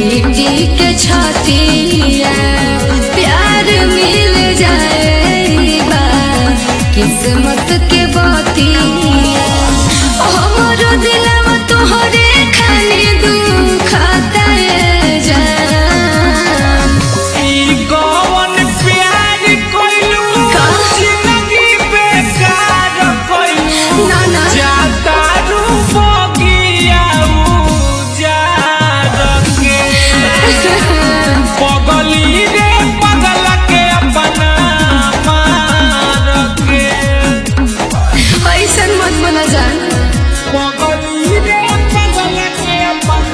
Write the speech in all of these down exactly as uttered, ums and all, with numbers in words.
पीटी के छातिया प्यार मिल जाएगा किस्मत के बातिया हमरो दिलवा तोहरे खाली दुखाता जान ई कौन प्यार कोइलू जिंदगी बेकार कोइलू ना ना जाता रूपोगिया उजार के पगली रे पगल के अपना मार के ऐसन मत मना जान पगली रे पगल के अपना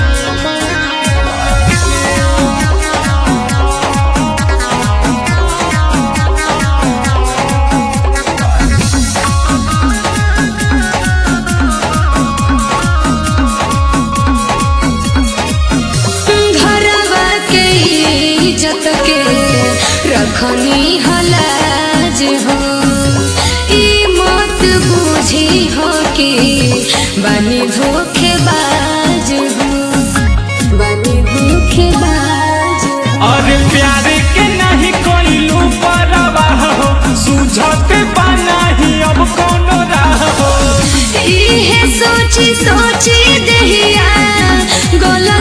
घरवा के इज्जत के रखनी हलाज हो ई मत बूझी हो कि बनी धोखेबाज हो बनी धोखेबाज हो। और प्यार के नहीं कोइलू परवाह हो सुझत बनाही अब कोनो राह हो इहे सोची सोची दहिया गोला